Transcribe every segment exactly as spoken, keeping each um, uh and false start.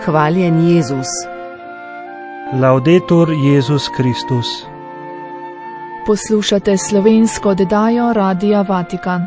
Hvaljen Jezus. Laudetur Jezus Kristus. Poslušate slovensko oddajo Radia Vatikan.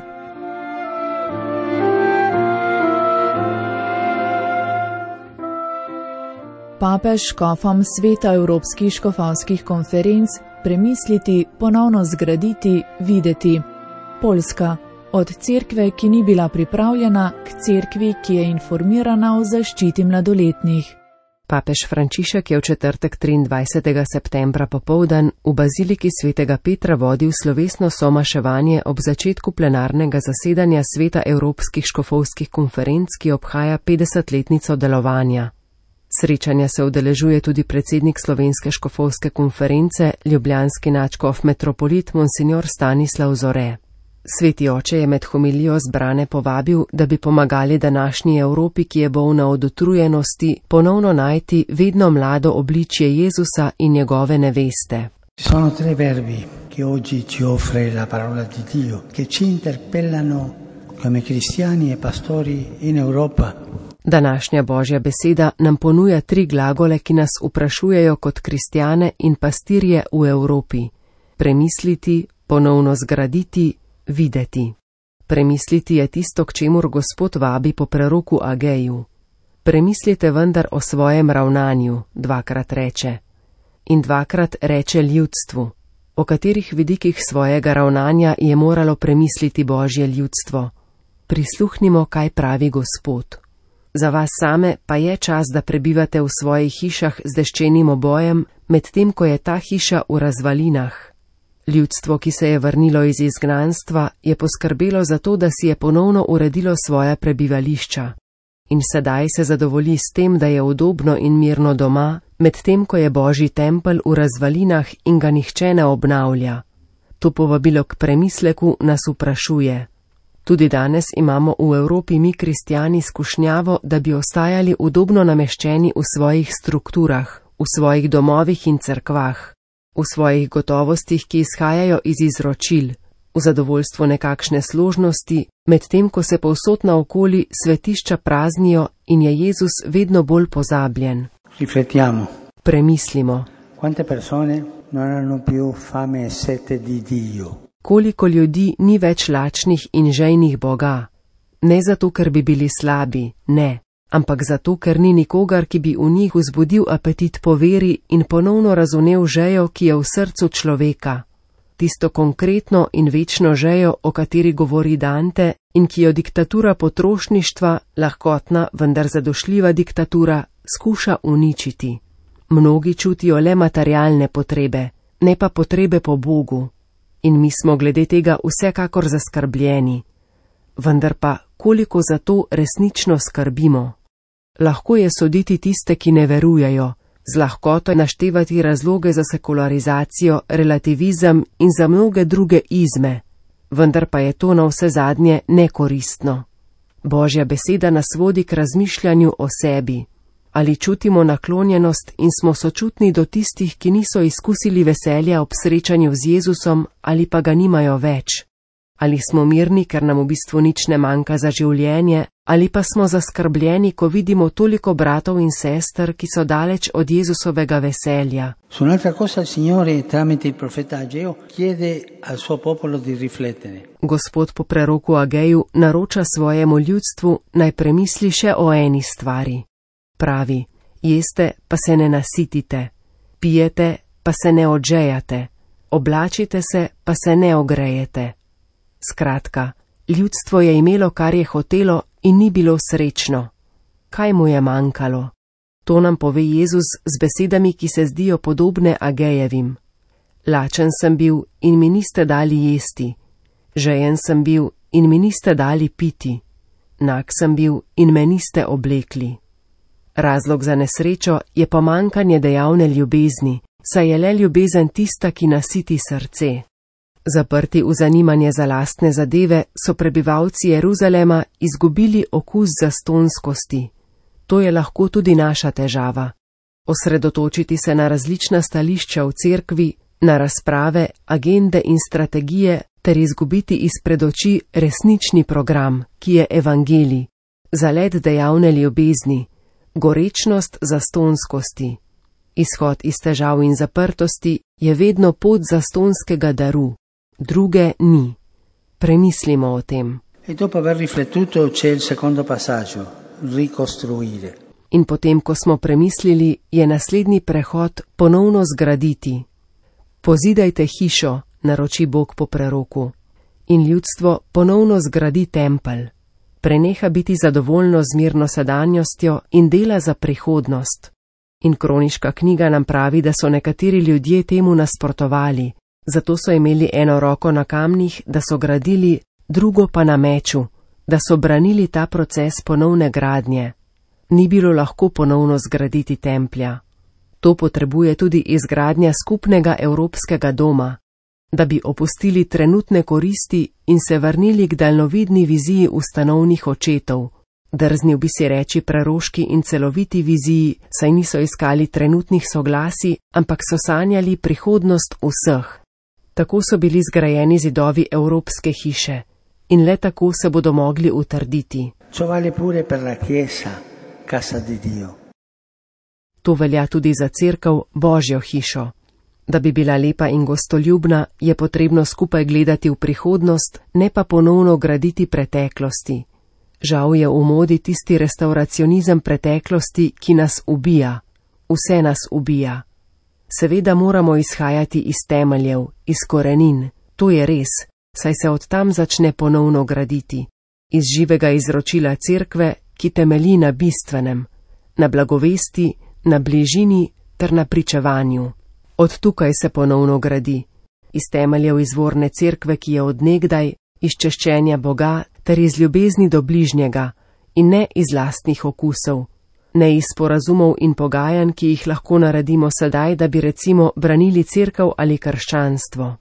Papež škofom sveta evropskih škofovskih konferenc premisliti, ponovno zgraditi, videti. Poljska. Od cerkve, ki ni bila pripravljena, k cerkvi, ki je informirana o zaščiti mladoletnih. Papež Frančišek je v četrtek triindvajsetega septembra popoldan v baziliki svetega Petra vodil slovesno somaševanje ob začetku plenarnega zasedanja sveta evropskih škofovskih konferenc, ki obhaja petdesetletnico delovanja. Srečanja se udeležuje tudi predsednik slovenske škofovske konference, ljubljanski nadškof metropolit Monsignor Stanislav Zore. Sveti oče je med homilijo zbrane povabil, da bi pomagali današnji Evropi, ki je bolna od utrujenosti, ponovno najti vedno mlado obličje Jezusa in njegove neveste. Sono tre verbi che oggi ci offre la parola di Dio, che ci interpellano come cristiani e pastori in Europa. Današnja Božja beseda nam ponuja tri glagole, ki nas vprašujejo kot kristjane in pastirje v Evropi. Premisliti, ponovno zgraditi, videti. Premisliti je tisto, k čemur Gospod vabi po preroku Ageju. Premislite vendar o svojem ravnanju, dvakrat reče. In dvakrat reče ljudstvu. O katerih vidikih svojega ravnanja je moralo premisliti Božje ljudstvo. Prisluhnimo, kaj pravi Gospod. Za vas same pa je čas, da prebivate v svojih hišah z deščenim obojem, medtem ko je ta hiša v razvalinah. Ljudstvo, ki se je vrnilo iz izgnanstva, je poskrbelo za to, da si je ponovno uredilo svoja prebivališča. In sedaj se zadovolji s tem, da je udobno in mirno doma, medtem ko je Božji tempelj v razvalinah in ga nihče ne obnavlja. To povabilo k premisleku nas vprašuje. Tudi danes imamo v Evropi mi kristjani skušnjavo, da bi ostajali udobno nameščeni v svojih strukturah, v svojih domovih in cerkvah. V svojih gotovostih, ki izhajajo iz izročil, v zadovoljstvo nekakšne složnosti, medtem ko se povsod naokoli svetišča praznijo in je Jezus vedno bolj pozabljen. Riflettiamo. Premislimo. Quante persone non hanno più fame e sete di Dio? Koliko ljudi ni več lačnih in žejnih Boga? Ne zato, ker bi bili slabi, ne. Ampak zato, ker ni nikogar, ki bi v njih vzbudil apetit po veri in ponovno razumel žejo, ki je v srcu človeka. Tisto konkretno in večno žejo, o kateri govori Dante in ki jo diktatura potrošništva, lahkotna, vendar zadošljiva diktatura, skuša uničiti. Mnogi čutijo le materialne potrebe, ne pa potrebe po Bogu. In mi smo glede tega vsekakor zaskrbljeni. Vendar pa, koliko za to resnično skrbimo? Lahko je soditi tiste, ki ne verujejo, z lahkoto je naštevati razloge za sekularizacijo, relativizem in za mnoge druge izme, vendar pa je to na vse zadnje nekoristno. Božja beseda nas vodi k razmišljanju o sebi. Ali čutimo naklonjenost in smo sočutni do tistih, ki niso izkusili veselja ob srečanju z Jezusom ali pa ga nimajo več? Ali smo mirni, ker nam v bistvu nič ne manjka za življenje, ali pa smo zaskrbljeni, ko vidimo toliko bratov in sester, ki so daleč od Jezusovega veselja? Su un'altra cosa il Signore tramite il profeta Ageo chiede al suo popolo di riflettere. Gospod po preroku Ageju naroča svojemu ljudstvu, naj premisli še o eni stvari. Pravi, jeste, pa se ne nasitite, pijete, pa se ne odžejate, oblačite se, pa se ne ogrejete. Skratka, ljudstvo je imelo, kar je hotelo in ni bilo srečno. Kaj mu je manjkalo? To nam pove Jezus z besedami, ki se zdijo podobne Agejevim. Lačen sem bil in mi niste dali jesti, žejen sem bil in mi niste dali piti, nag sem bil in me niste oblekli. Razlog za nesrečo je pomanjkanje dejavne ljubezni, saj je le ljubezen tista, ki nasiti srce. Zaprti v zanimanje za lastne zadeve, so prebivalci Jeruzalema izgubili okus zastonskosti. To je lahko tudi naša težava. Osredotočiti se na različna stališča v cerkvi, na razprave, agende in strategije, ter izgubiti izpred oči resnični program, ki je evangelij, zalet dejavne ljubezni, gorečnost zastonskosti. Izhod iz težav in zaprtosti je vedno pot zastonskega daru, druge ni. Premislimo o tem. E dopo aver riflettuto c'è il secondo passaggio, ricostruire. In potem, ko smo premislili, je naslednji prehod ponovno zgraditi. Pozidajte hišo, naroči Bog po preroku. In ljudstvo ponovno zgradi tempelj. Preneha biti zadovoljno z mirno sedanjostjo in dela za prihodnost. In kroniška knjiga nam pravi, da so nekateri ljudje temu nasprotovali, zato so imeli eno roko na kamnih, da so gradili, drugo pa na meču, da so branili ta proces ponovne gradnje. Ni bilo lahko ponovno zgraditi templja. To potrebuje tudi izgradnja skupnega evropskega doma, da bi opustili trenutne koristi in se vrnili k daljnovidni viziji ustanovnih očetov. Drznil bi si reči preroški in celoviti viziji, saj niso iskali trenutnih soglasij, ampak so sanjali prihodnost vseh. Tako so bili zgrajeni zidovi evropske hiše in le tako se bodo mogli utrditi. Ciò vale pure per la Chiesa, casa di Dio. To velja tudi za cerkev, Božjo hišo. Da bi bila lepa in gostoljubna, je potrebno skupaj gledati v prihodnost, ne pa ponovno graditi preteklosti. Žal je v modi tisti restauracionizem preteklosti, ki nas ubija. Vse nas ubija. Seveda moramo izhajati iz temeljev, iz korenin. To je res, saj se od tam začne ponovno graditi. Iz živega izročila cerkve, ki temelji na bistvenem, na blagovesti, na bližini ter na pričevanju. Od tukaj se ponovno gradi. Iz temeljev izvorne cerkve, ki je od nekdaj, iz češčenja Boga ter iz ljubezni do bližnjega in ne iz lastnih okusov, ne iz sporazumov in pogajanj, ki jih lahko naredimo sedaj, da bi recimo branili cerkev ali krščanstvo.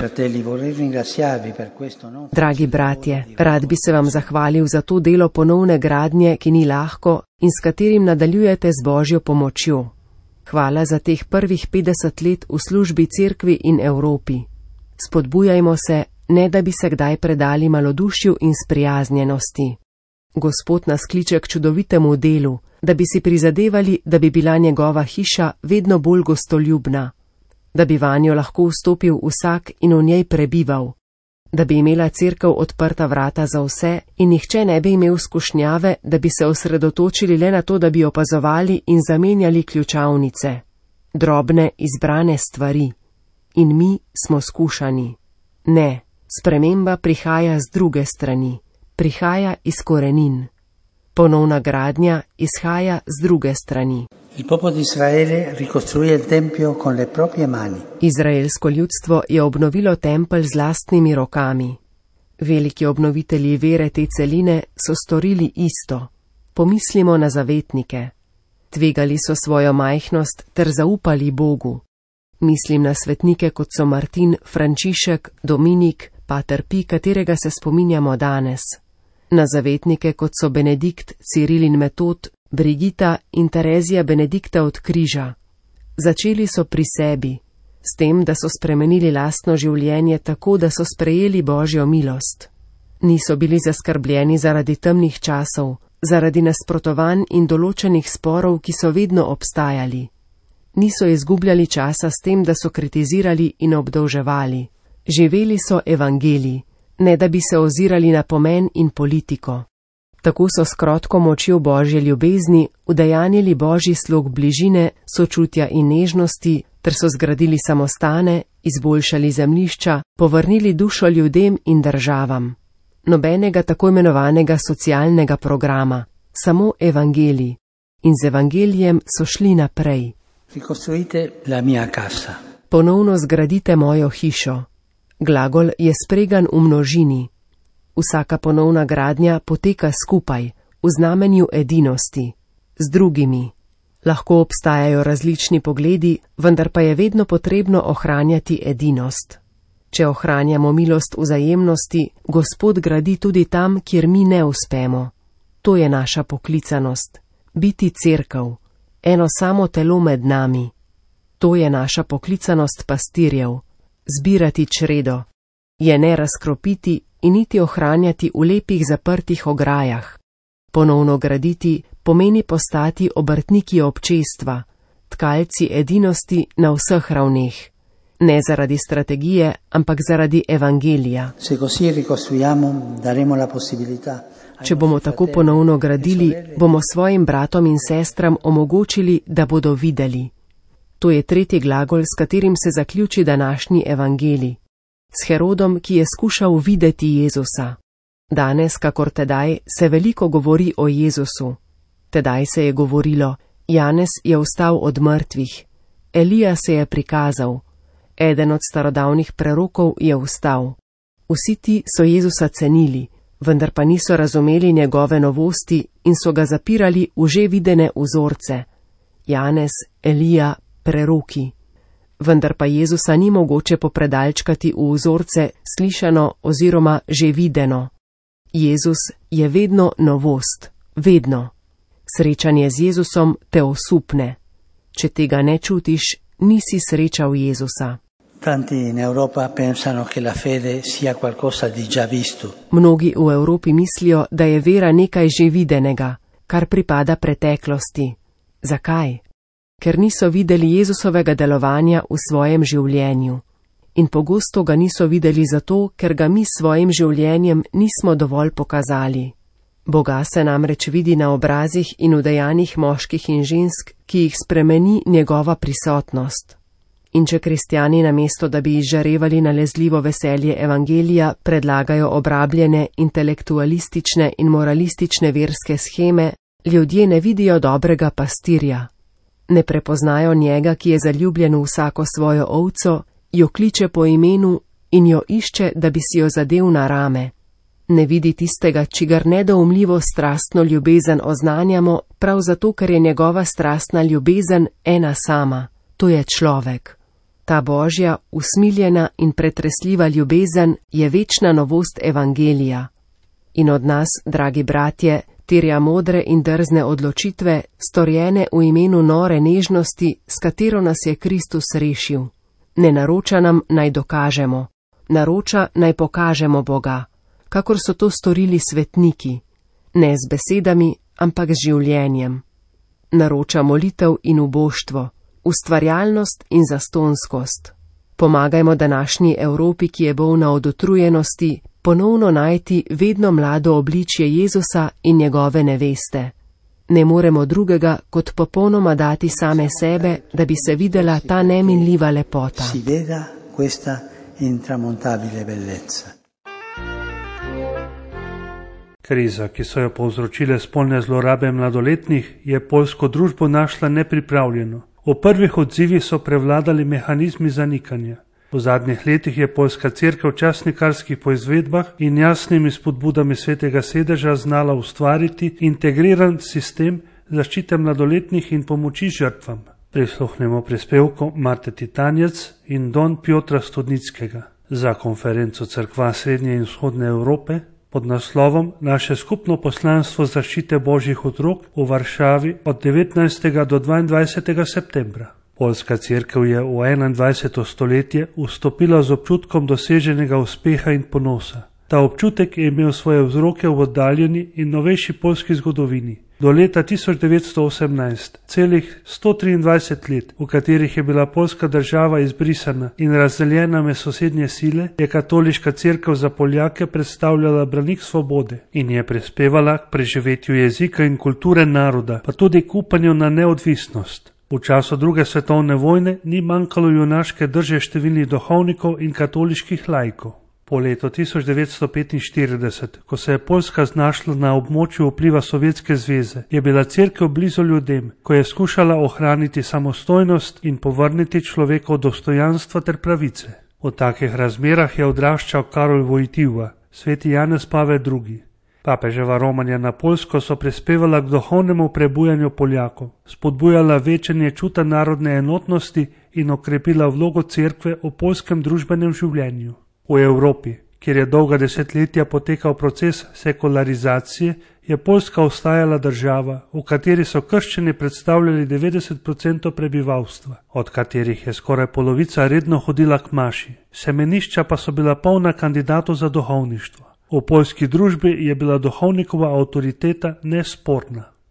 Dragi bratje, rad bi se vam zahvalil za to delo ponovne gradnje, ki ni lahko in s katerim nadaljujete z Božjo pomočjo. Hvala za teh prvih petdeset let v službi cerkvi in Evropi. Spodbujajmo se, ne da bi se kdaj predali malodušju in sprijaznjenosti. Gospod nas kliče k čudovitemu delu, da bi si prizadevali, da bi bila njegova hiša vedno bolj gostoljubna, da bi vanjo lahko vstopil vsak in v njej prebival, da bi imela cerkev odprta vrata za vse in nihče ne bi imel skušnjave, da bi se osredotočili le na to, da bi opazovali in zamenjali ključavnice, drobne izbrane stvari. In mi smo skušani. Ne, sprememba prihaja z druge strani, prihaja iz korenin. Ponovna gradnja izhaja z druge strani. Il popolo di Israele ricostruì il tempio con le proprie mani. Izraelsko ljudstvo je obnovilo tempelj z lastnimi rokami. Veliki obnovitelji vere te celine so storili isto. Pomislimo na zavetnike. Tvegali so svojo majhnost ter zaupali Bogu. Mislim na svetnike, kot so Martin, Frančišek, Dominik, Pater Pi, katerega se spominjamo danes. Na zavetnike, kot so Benedikt, Ciril in Metod, Brigita in Terezija Benedikta od križa. Začeli so pri sebi, s tem, da so spremenili lastno življenje tako, da so sprejeli Božjo milost. Niso bili zaskrbljeni zaradi temnih časov, zaradi nasprotovanj in določenih sporov, ki so vedno obstajali. Niso izgubljali časa s tem, da so kritizirali in obdolževali. Živeli so evangelij, ne da bi se ozirali na pomen in politiko. Tako so s krotko močjo Božje ljubezni udejanjili Božji slog bližine, sočutja in nežnosti, ter so zgradili samostane, izboljšali zemljišča, povrnili dušo ljudem in državam. Nobenega tako imenovanega socialnega programa, samo evangelij. In z evangelijem so šli naprej. Ricostruite la mia casa. Ponovno zgradite mojo hišo. Glagol je spregan v množini. Vsaka ponovna gradnja poteka skupaj, v znamenju edinosti, z drugimi. Lahko obstajajo različni pogledi, vendar pa je vedno potrebno ohranjati edinost. Če ohranjamo milost vzajemnosti, Gospod gradi tudi tam, kjer mi ne uspemo. To je naša poklicanost, biti cerkev, eno samo telo med nami. To je naša poklicanost pastirjev, zbirati čredo, je ne razkropiti in niti ohranjati v lepih zaprtih ograjah. Ponovno graditi pomeni postati obrtniki občestva, tkalci edinosti na vseh ravneh. Ne zaradi strategije, ampak zaradi evangelija. Če bomo tako ponovno gradili, bomo svojim bratom in sestram omogočili, da bodo videli. To je tretji glagol, s katerim se zaključi današnji evangelij. S Herodom, ki je skušal videti Jezusa. Danes, kakor tedaj, se veliko govori o Jezusu. Tedaj se je govorilo, Janez je vstal od mrtvih, Elija se je prikazal, eden od starodavnih prerokov je vstal. Vsi ti so Jezusa cenili, vendar pa niso razumeli njegove novosti in so ga zapirali v že videne vzorce. Janez, Elija, preroki. Vendar pa Jezusa ni mogoče popredalčkati v vzorce slišano oziroma že videno. Jezus je vedno novost, vedno. Srečanje z Jezusom te osupne. Če tega ne čutiš, nisi srečal Jezusa. Mnogi v Evropi mislijo, da je vera nekaj že videnega, kar pripada preteklosti. Zakaj? Ker niso videli Jezusovega delovanja v svojem življenju. In pogosto ga niso videli zato, ker ga mi s svojim življenjem nismo dovolj pokazali. Boga se namreč vidi na obrazih in v dejanjih moških in žensk, ki jih spremeni njegova prisotnost. In če kristjani namesto, da bi izžarevali nalezljivo veselje evangelija, predlagajo obrabljene, intelektualistične in moralistične verske sheme, ljudje ne vidijo dobrega pastirja. Ne prepoznajo njega, ki je zaljubljen v vsako svojo ovco, jo kliče po imenu in jo išče, da bi si jo zadel na rame. Ne vidi tistega, čigar nedoumljivo strastno ljubezen oznanjamo, prav zato, ker je njegova strastna ljubezen ena sama, to je človek. Ta božja, usmiljena in pretresljiva ljubezen je večna novost evangelija. In od nas, dragi bratje, terja modre in drzne odločitve, storjene v imenu nore nežnosti, s katero nas je Kristus rešil. Ne naroča nam, naj dokažemo. Naroča, naj pokažemo Boga, kakor so to storili svetniki. Ne z besedami, ampak z življenjem. Naroča molitev in uboštvo, ustvarjalnost in zastonskost. Pomagajmo današnji Evropi, ki je bolna od utrujenosti, ponovno najti vedno mlado obličje Jezusa in njegove neveste. Ne moremo drugega, kot popolnoma dati same sebe, da bi se videla ta neminljiva lepota. Si veda questa intramontabile bellezza. Kriza, ki so jo povzročile spolne zlorabe mladoletnih, je poljsko družbo našla nepripravljeno. V prvih odzivih so prevladali mehanizmi zanikanja. V zadnjih letih je poljska cerkev v časnikarskih poizvedbah in jasnimi spodbudami svetega sedeža znala ustvariti integriran sistem zaščite mladoletnih in pomoči žrtvam. Prisluhnemo prispevku Marte Titanjec in Don Piotra Studnickega za konferenco Cerkva Srednje in Vzhodne Evrope pod naslovom Naše skupno poslanstvo zaščite božjih otrok v Varšavi od devetnajstega do dvaindvajsetega septembra. Poljska cerkev je v enaindvajseto stoletje vstopila z občutkom doseženega uspeha in ponosa. Ta občutek je imel svoje vzroke v oddaljeni in novejši poljski zgodovini. Do leta tisoč devetsto osemnajst, celih sto triindvajset let, v katerih je bila poljska država izbrisana in razdeljena med sosednje sile, je katoliška cerkev za Poljake predstavljala branik svobode in je prispevala k preživetju jezika in kulture naroda, pa tudi k upanju na neodvisnost. V času druge svetovne vojne ni manjkalo junaške drže številnih duhovnikov in katoliških laikov. Po letu tisoč devetsto petinštirideset, ko se je Poljska znašla na območju vpliva Sovjetske zveze, je bila cerkev blizu ljudem, ko je skušala ohraniti samostojnost in povrniti človekov dostojanstva ter pravice. V takih razmerah je odraščal Karol Wojtyła, sveti Janez Pavel drugi. Papeževa romanja na Poljsko so prispevala k duhovnemu prebujanju Poljakov, spodbujala večanje čuta narodne enotnosti in okrepila vlogo cerkve v poljskem družbenem življenju. V Evropi, kjer je dolga desetletja potekal proces sekularizacije, je Poljska ostajala država, v kateri so krščani predstavljali devetdeset odstotkov prebivalstva, od katerih je skoraj polovica redno hodila k maši. Semenišča pa so bila polna kandidatov za duhovništvo. V poljski družbi je bila duhovnikova avtoriteta nesporna.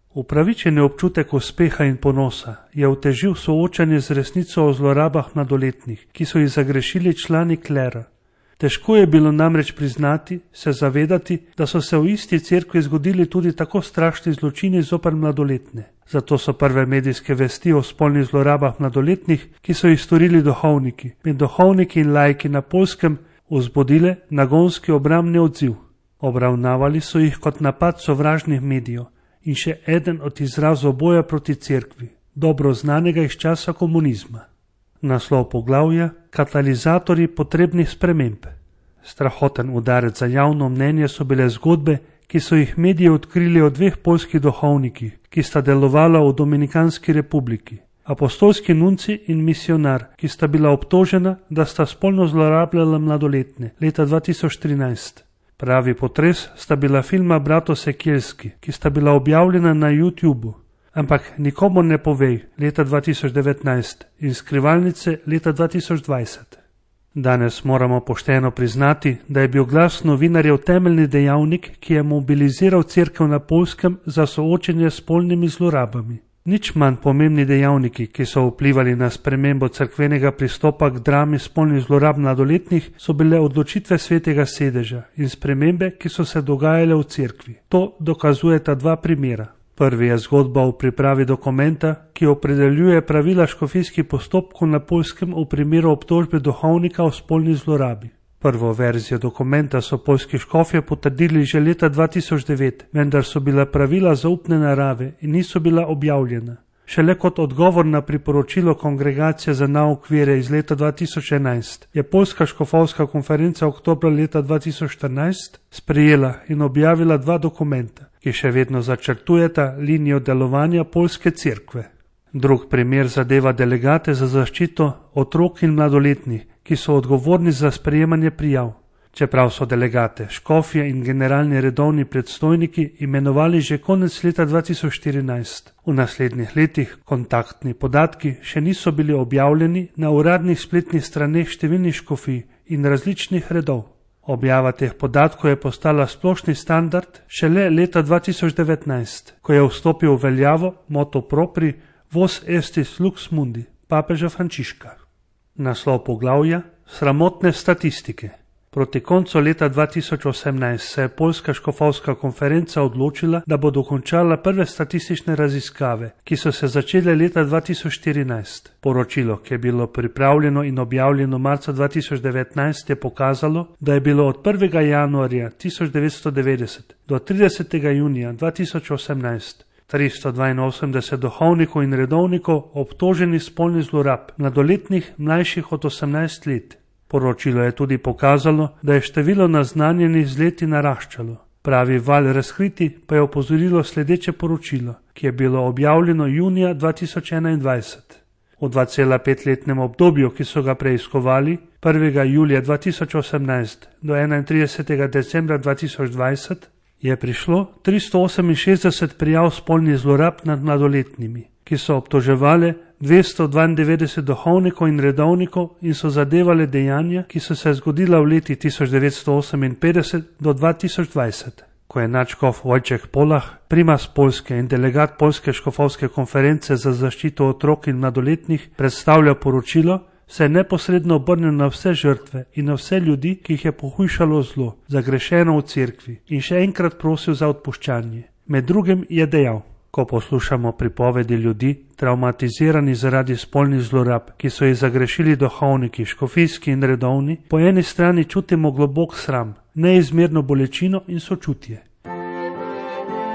Upravičeni občutek uspeha in ponosa je otežil soočanje z resnico o zlorabah mladoletnih, ki so jih zagrešili člani klera. Težko je bilo namreč priznati, se zavedati, da so se v isti cerkvi zgodili tudi tako strašni zločini zoper mladoletne. Zato so prve medijske vesti o spolnih zlorabah mladoletnih, ki so jih storili duhovniki, med duhovniki in laiki na Poljskem, vzbudile nagonski obrambni odziv. Obravnavali so jih kot napad sovražnih medijev in še eden od izrazov boja proti cerkvi, dobro znanega iz časa komunizma. Naslov poglavja: Katalizatorji potrebnih sprememb. Strahoten udarec za javno mnenje so bile zgodbe, ki so jih mediji odkrili o dveh poljskih duhovnikih, ki sta delovala v Dominikanski republiki. Apostolski nunci in misionar, ki sta bila obtožena, da sta spolno zlorabljala mladoletne leta dva tisoč trinajst. Pravi potres sta bila filma Brato Sekielski, ki sta bila objavljena na YouTubu. Ampak nikomu ne povej leta dva tisoč devetnajst in skrivalnice leta dva tisoč dvajset. Danes moramo pošteno priznati, da je bil glas novinarjev temeljni dejavnik, ki je mobiliziral cerkev na Poljskem za soočenje s spolnimi zlorabami. Nič manj pomembni dejavniki, ki so vplivali na spremembo cerkvenega pristopa k drami spolnih zlorab mladoletnih, so bile odločitve Svetega sedeža in spremembe, ki so se dogajale v cerkvi. To dokazujeta dva primera. Prvi je zgodba o pripravi dokumenta, ki opredeljuje pravila škofijskih postopkov na Poljskem v primeru obtožbe duhovnika o spolni zlorabi. Prvo verzijo dokumenta so poljski škofje potrdili že leta dva tisoč devet, vendar so bila pravila zaupne narave in niso bila objavljena. Šele kot odgovor na priporočilo Kongregacije za nauk vere iz leta dva tisoč enajst je Poljska škofovska konferenca oktobra leta dva tisoč štirinajst sprejela in objavila dva dokumenta, ki še vedno začrtujeta linijo delovanja poljske cerkve. Drug primer zadeva delegate za zaščito otrok in mladoletnih, ki so odgovorni za sprejemanje prijav. Čeprav so delegate, škofje in generalni redovni predstojniki imenovali že konec leta dva tisoč štirinajst. V naslednjih letih kontaktni podatki še niso bili objavljeni na uradnih spletnih straneh številnih škofij in različnih redov. Objava teh podatkov je postala splošni standard šele leta dva tisoč devetnajst, ko je vstopil v veljavo motu propri Vos estis lux mundi papeža Frančiška. Naslov poglavja: Sramotne statistike. Proti koncu leta dva tisoč osemnajst se je Poljska škofovska konferenca odločila, da bo dokončala prve statistične raziskave, ki so se začele leta dva tisoč štirinajst. Poročilo, ki je bilo pripravljeno in objavljeno marca dva tisoč devetnajst, je pokazalo, da je bilo od prvega januarja tisoč devetsto devetdeset do tridesetega junija dva tisoč osemnajst tristo dvainosemdeset duhovnikov in redovnikov obtoženih spolnih zlorab mladoletnih mlajših od osemnajst let. Poročilo je tudi pokazalo, da je število naznanjenih z leti naraščalo. Pravi val razkriti pa je opozorilo sledeče poročilo, ki je bilo objavljeno junija dva tisoč enaindvajset. V dvacelapetletnem obdobju, ki so ga preiskovali, prvega julija dva tisoč osemnajst do enaintridesetega decembra dva tisoč dvajset, je prišlo tristo oseminšestdeset prijav spolnih zlorab nad mladoletnimi, ki so obtoževale dvesto dvaindevetdeset duhovnikov in redovnikov in so zadevale dejanja, ki so se zgodila v leti tisoč devetsto oseminpetdeset do dva tisoč dvajset. Ko je nadškof Wojciech Polah, primas Poljske in delegat Poljske škofovske konference za zaščito otrok in mladoletnih, predstavlja poročilo, se je neposredno obrnil na vse žrtve in na vse ljudi, ki jih je pohujšalo zlo, zagrešeno v cerkvi, in še enkrat prosil za odpuščanje. Med drugim je dejal: ko poslušamo pripovedi ljudi, traumatizirani zaradi spolnih zlorab, ki so jih zagrešili duhovniki, škofijski in redovni, po eni strani čutimo globok sram, neizmerno bolečino in sočutje.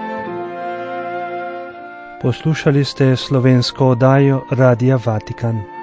Poslušali ste slovensko oddajo Radia Vatikan.